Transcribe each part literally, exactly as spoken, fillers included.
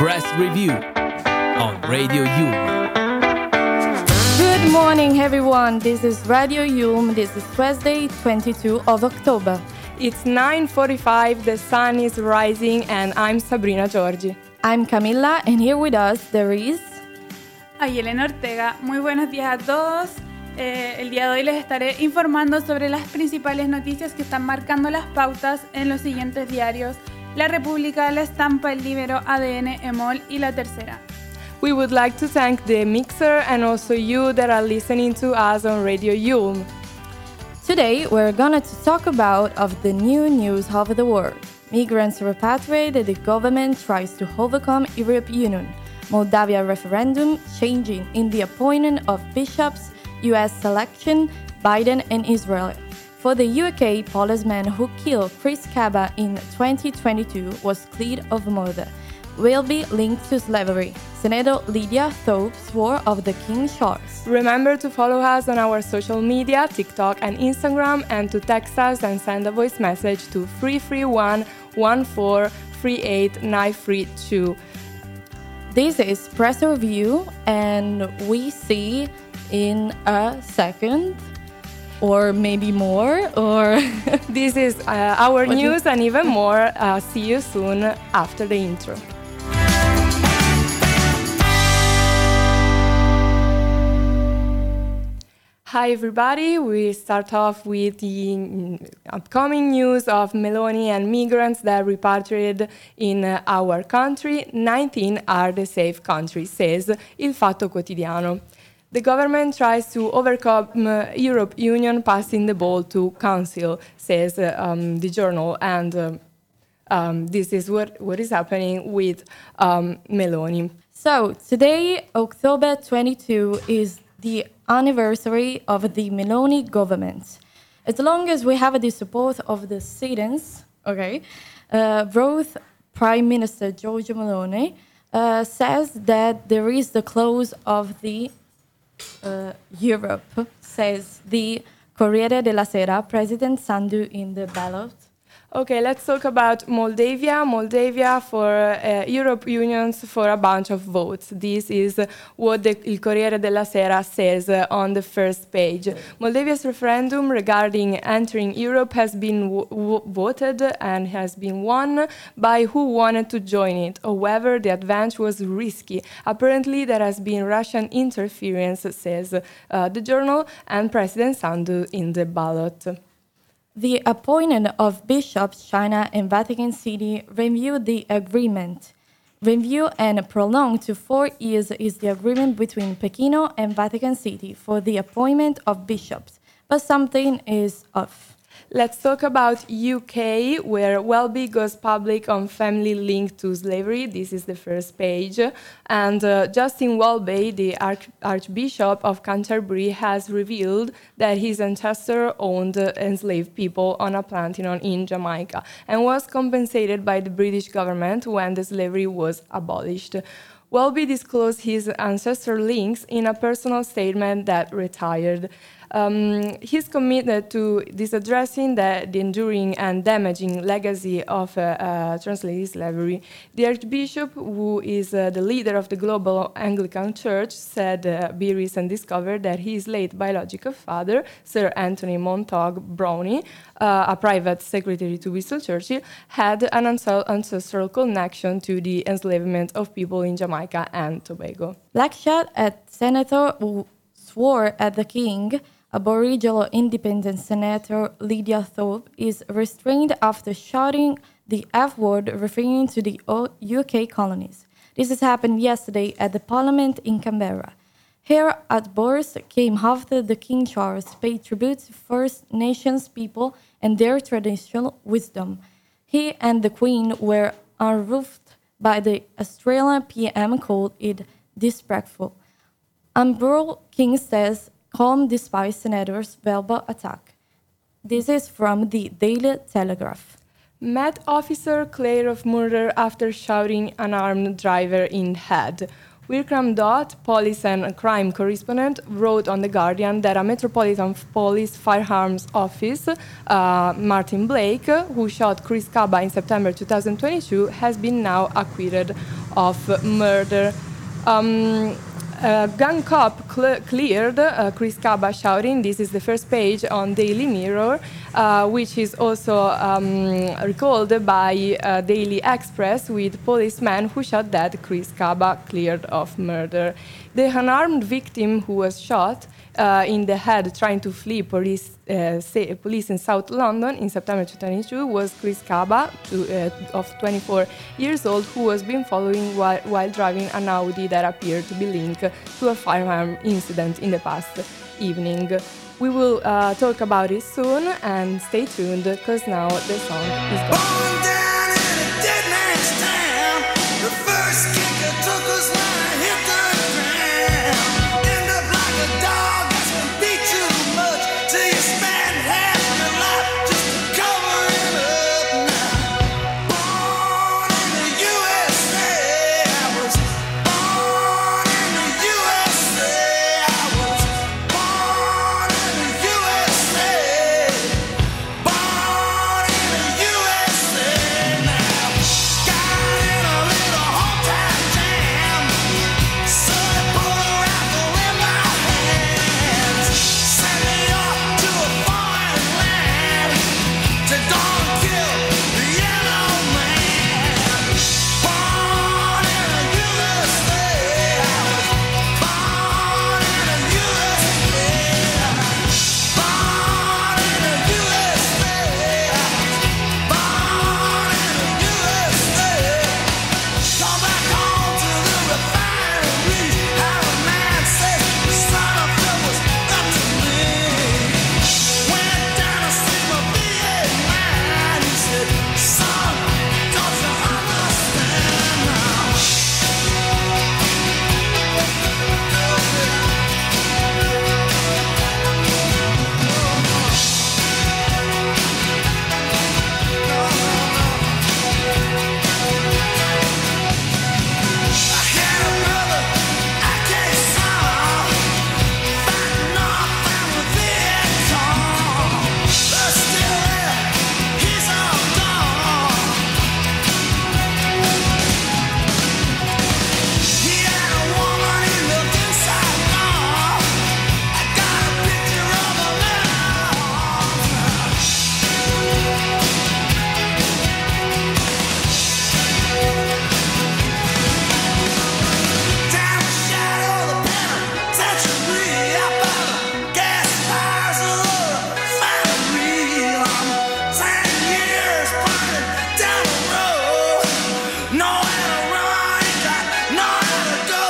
Press Review on Radio Yulm. Good morning, everyone. This is Radio Yulm. This is Thursday, twenty-second of October. It's nine forty-five, the sun is rising, and I'm Sabrina Giorgi. I'm Camila, and here with us there is... Ayelena Ortega. Muy buenos días a todos. Eh, el día de hoy les estaré informando sobre las principales noticias que están marcando las pautas en los siguientes diarios: La República, La Estampa, El Líbero, A D N, EMOL y La Tercera. We would like to thank the mixer and also you that are listening to us on Radio Yulm. Today we're going to talk about of the new news of the world. Migrants repatriated, the government tries to overcome European Union. Moldavia referendum, changing in the appointment of bishops, U S election, Biden and Israel. For the U K, policeman who killed Chris Kaba in twenty twenty-two was cleared of murder. Will be linked to slavery. Senator Lydia Thorpe swore of the King Charles. Remember to follow us on our social media, TikTok and Instagram, and to text us and send a voice message to three three one, one four three eight nine three two. This is Press Review, and we see in a second, or maybe more, or... This is uh, our What news you- and even more. Uh, see you soon after the intro. Hi everybody, we start off with the mm, upcoming news of Meloni and migrants that repatriated in uh, our country. nineteen are the safe countries, says Il Fatto Quotidiano. The government tries to overcome uh, Europe Union passing the ball to Council, says uh, um, the journal, and uh, um, this is what, what is happening with um, Meloni. So, today, October twenty-second, is the anniversary of the Meloni government. As long as we have the support of the citizens, okay, uh, both Prime Minister Giorgia Meloni uh, says that there is the close of the uh, Europe, says the Corriere della Sera, President Sandu in the ballot. Okay, let's talk about Moldavia. Moldavia for uh, Europe Unions for a bunch of votes. This is what the Il Corriere della Sera says uh, on the first page. Moldavia's referendum regarding entering Europe has been w- w- voted and has been won by who wanted to join it. However, the advance was risky. Apparently, there has been Russian interference, says uh, the journal, and President Sandu in the ballot. The appointment of bishops, China and Vatican City reviewed the agreement. Review and prolonged to four years is the agreement between Pekino and Vatican City for the appointment of bishops, but something is off. Let's talk about U K, where Welby goes public on family linked to slavery. This is the first page. And uh, Justin Welby, the Arch- Archbishop of Canterbury, has revealed that his ancestor owned uh, enslaved people on a plantation in Jamaica and was compensated by the British government when the slavery was abolished. Welby disclosed his ancestor links in a personal statement that retired. Um, he's committed to disaddressing the, the enduring and damaging legacy of uh, uh, translated slavery. The Archbishop, who is uh, the leader of the global Anglican Church, said uh, be recently discovered that his late biological father, Sir Anthony Montague Brownie, uh, a private secretary to Winston Churchill, had an ans- ancestral connection to the enslavement of people in Jamaica and Tobago. Blackshot at senator who swore at the king. Aboriginal Independent Senator Lydia Thorpe is restrained after shouting the F-word referring to the O- U K colonies. This has happened yesterday at the Parliament in Canberra. Her outburst came after the King Charles paid tribute to First Nations people and their traditional wisdom. He and the Queen were unroofed by the Australian P M called it disrespectful. Umbral King says calm despite Senator's verbal attack. This is from the Daily Telegraph. Met officer cleared of murder after shouting an armed driver in head. Vikram Dutt, police and crime correspondent, wrote on The Guardian that a Metropolitan Police Firearms Office, uh, Martin Blake, who shot Chris Kaba in September twenty twenty-two, has been now acquitted. of murder. Um, Uh, Gun Cop cl- cleared uh, Chris Kaba shouting. This is the first page on Daily Mirror, uh, which is also um, recalled by uh, Daily Express with policeman who shot dead Chris Kaba cleared of murder. The unarmed victim who was shot uh, in the head trying to flee police, uh, say, police in South London in September twenty twenty-two was Chris Kaba, to, uh, of twenty-four years old, who was being following while, while driving an Audi that appeared to be linked to a firearm incident in the past evening. We will uh, talk about it soon, and stay tuned because now the song is gone. Born down in a dead man's town, the first kick that took us when I hit the ground. End up like a dog that's been beat too much, till you spend half your life just to cover it up now. Born in the U S A, I was born in the U S A, I was born in the U S A, born in the U S A now. Got in a little hometown jam, so they put a rifle in my hands, sent me off to a foreign land to go and kill the yellow man. Born in the U S A, I was born in the U S A, born in the U S A, born in the U S A. Come back home to the refinery, how a man said the son of Phil was up to me. Went down to see my V eight man, he said, son, don't you understand now? I had a brother, I can't solve, fighting off from the Viet Cong, but still there, he's all gone. He had a woman, he looked inside gone. I got a picture of a down the shadow of the penitentiary, up by the gas fires of the refinery. I'm ten years burning down the road, nowhere to run, ain't got nowhere to go.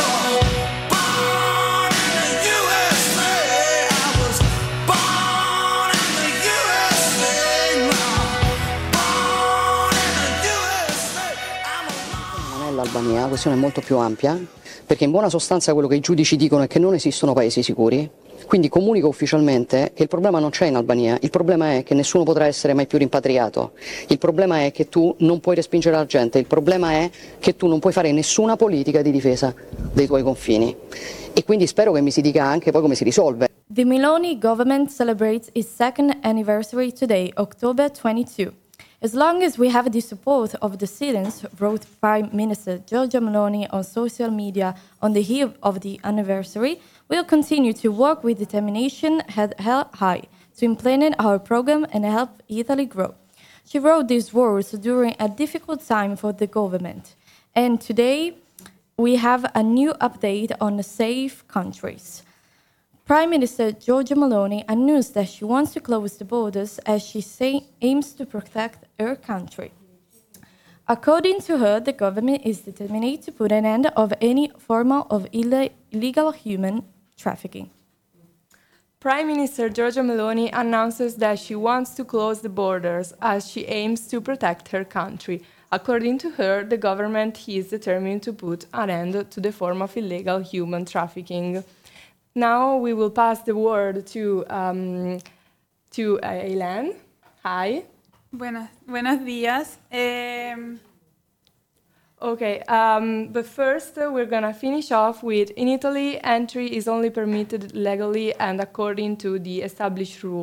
Born in the U S A, I was born in the U S A now. Born in the U S A, I'm a Non è l'Albania, la questione è molto più ampia, perché in buona sostanza quello che i giudici dicono è che non esistono paesi sicuri, quindi comunico ufficialmente che il problema non c'è in Albania, il problema è che nessuno potrà essere mai più rimpatriato, il problema è che tu non puoi respingere la gente, il problema è che tu non puoi fare nessuna politica di difesa dei tuoi confini, e quindi spero che mi si dica anche poi come si risolve. The Meloni government celebrates its second anniversary today, October twenty-second. As long as we have the support of the citizens, wrote Prime Minister Giorgia Meloni on social media on the eve of the anniversary, we'll continue to work with determination head held high to implement our program and help Italy grow. She wrote these words during a difficult time for the government. And today, we have a new update on the safe countries. Prime Minister Giorgia Meloni announced that she wants to close the borders as she say, aims to protect her country. According to her, the government is determined to put an end of any form of ille- illegal human trafficking. Prime Minister Giorgia Meloni announces that she wants to close the borders as she aims to protect her country. According to her, the government is determined to put an end to the form of illegal human trafficking. Now we will pass the word to um, to uh, Eileen. Hi. Buenos, buenos días. Eh, Okay, um, but first uh, we're gonna finish off with, in Italy, entry is only permitted legally and according to the established rule.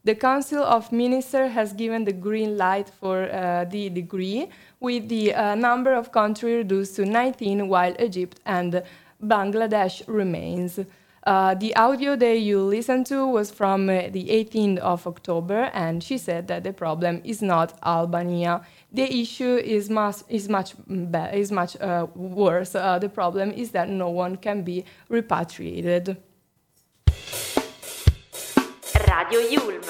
The Council of Ministers has given the green light for uh, the degree, with the uh, number of countries reduced to nineteen, while Egypt and Bangladesh remains. Uh, the audio that you listened to was from uh, the eighteenth of October, and she said that the problem is not Albania. The issue is much is much be- is much uh, worse. Uh, the problem is that no one can be repatriated. Radio Yulm.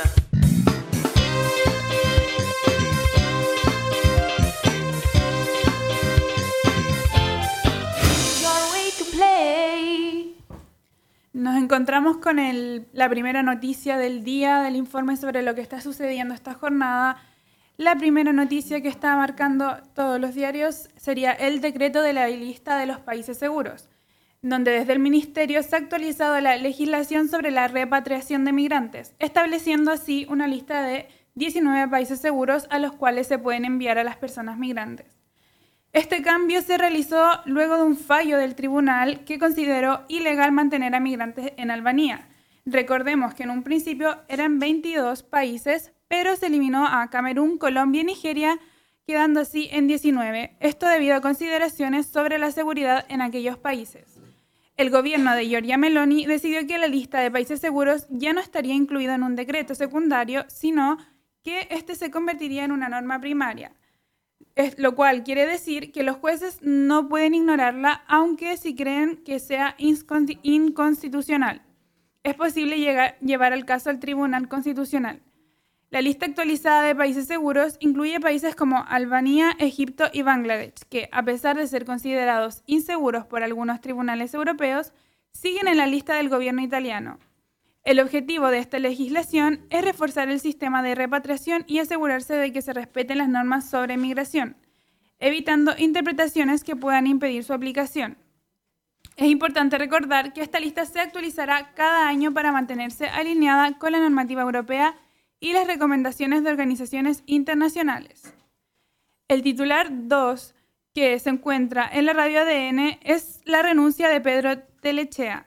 Your way to play. Nos encontramos con el- la primera noticia del día del informe sobre lo que está sucediendo esta jornada. La primera noticia que está marcando todos los diarios sería el decreto de la lista de los países seguros, donde desde el Ministerio se ha actualizado la legislación sobre la repatriación de migrantes, estableciendo así una lista de diecinueve países seguros a los cuales se pueden enviar a las personas migrantes. Este cambio se realizó luego de un fallo del tribunal que consideró ilegal mantener a migrantes en Albania. Recordemos que en un principio eran veintidós países, pero se eliminó a Camerún, Colombia y Nigeria, quedando así en diecinueve. Esto debido a consideraciones sobre la seguridad en aquellos países. El gobierno de Giorgia Meloni decidió que la lista de países seguros ya no estaría incluida en un decreto secundario, sino que este se convertiría en una norma primaria. Es, lo cual quiere decir que los jueces no pueden ignorarla, aunque si creen que sea insconti- inconstitucional. Es posible llegar, llevar el caso al Tribunal Constitucional. La lista actualizada de países seguros incluye países como Albania, Egipto y Bangladesh, que, a pesar de ser considerados inseguros por algunos tribunales europeos, siguen en la lista del gobierno italiano. El objetivo de esta legislación es reforzar el sistema de repatriación y asegurarse de que se respeten las normas sobre migración, evitando interpretaciones que puedan impedir su aplicación. Es importante recordar que esta lista se actualizará cada año para mantenerse alineada con la normativa europea y las recomendaciones de organizaciones internacionales. El titular dos, que se encuentra en la radio A D N, es la renuncia de Pedro Tellechea,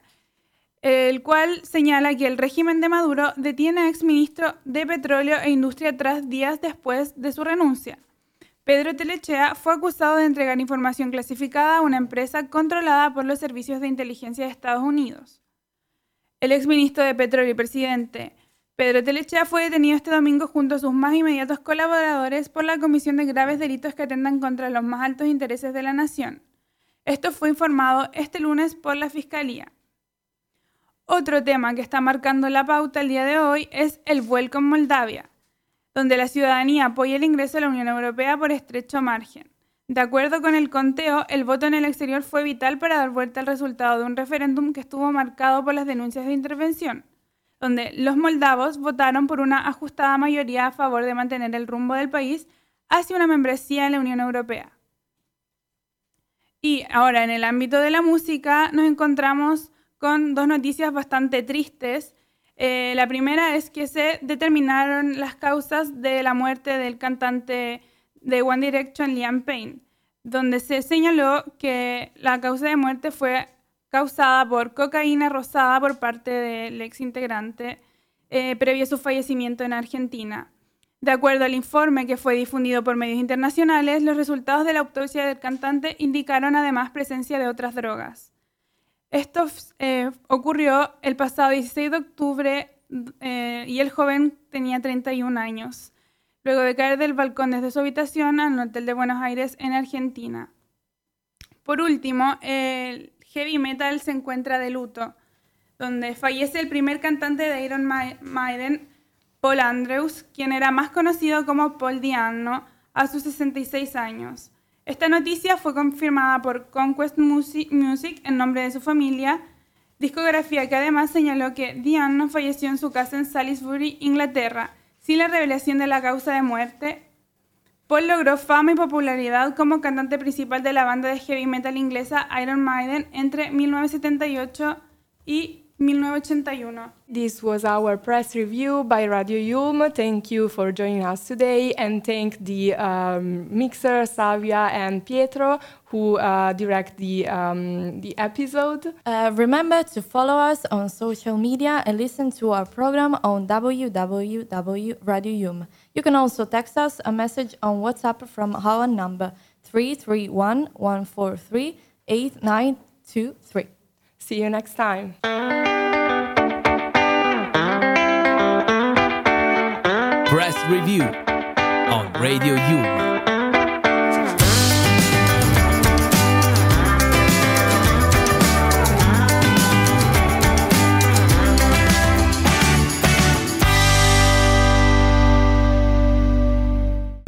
el cual señala que el régimen de Maduro detiene a exministro de Petróleo e Industria tras días después de su renuncia. Pedro Tellechea fue acusado de entregar información clasificada a una empresa controlada por los servicios de inteligencia de Estados Unidos. El exministro de Petróleo y presidente Pedro Tellechea fue detenido este domingo junto a sus más inmediatos colaboradores por la comisión de graves delitos que atentan contra los más altos intereses de la nación. Esto fue informado este lunes por la Fiscalía. Otro tema que está marcando la pauta el día de hoy es el vuelco en Moldavia, donde la ciudadanía apoya el ingreso a la Unión Europea por estrecho margen. De acuerdo con el conteo, el voto en el exterior fue vital para dar vuelta al resultado de un referéndum que estuvo marcado por las denuncias de intervención, donde los moldavos votaron por una ajustada mayoría a favor de mantener el rumbo del país hacia una membresía en la Unión Europea. Y ahora, en el ámbito de la música, nos encontramos con dos noticias bastante tristes. Eh, la primera es que se determinaron las causas de la muerte del cantante de One Direction, Liam Payne, donde se señaló que la causa de muerte fue causada por cocaína rosada por parte del ex integrante eh, previo a su fallecimiento en Argentina. De acuerdo al informe que fue difundido por medios internacionales, los resultados de la autopsia del cantante indicaron además presencia de otras drogas. Esto eh, ocurrió el pasado dieciséis de octubre eh, y el joven tenía treinta y un años, luego de caer del balcón desde su habitación al hotel de Buenos Aires en Argentina. Por último, el heavy metal se encuentra de luto, donde fallece el primer cantante de Iron Maiden, Paul Andrews, quien era más conocido como Paul Di'Anno, a sus sesenta y seis años. Esta noticia fue confirmada por Conquest Music en nombre de su familia, discografía que además señaló que Di'Anno falleció en su casa en Salisbury, Inglaterra, sin la revelación de la causa de muerte. Paul logró fama y popularidad como cantante principal de la banda de heavy metal inglesa Iron Maiden entre mil novecientos setenta y ocho y mil novecientos ochenta y uno. This was our press review by Radio Yulm. Thank you for joining us today, and thank the um, mixer Savia and Pietro who uh, direct the um, the episode. Uh, remember to follow us on social media and listen to our program on w w w dot radio yulm. You can also text us a message on WhatsApp from our number three three one, one four three, eight nine two three. See you next time. Press Review on Radio Yulm.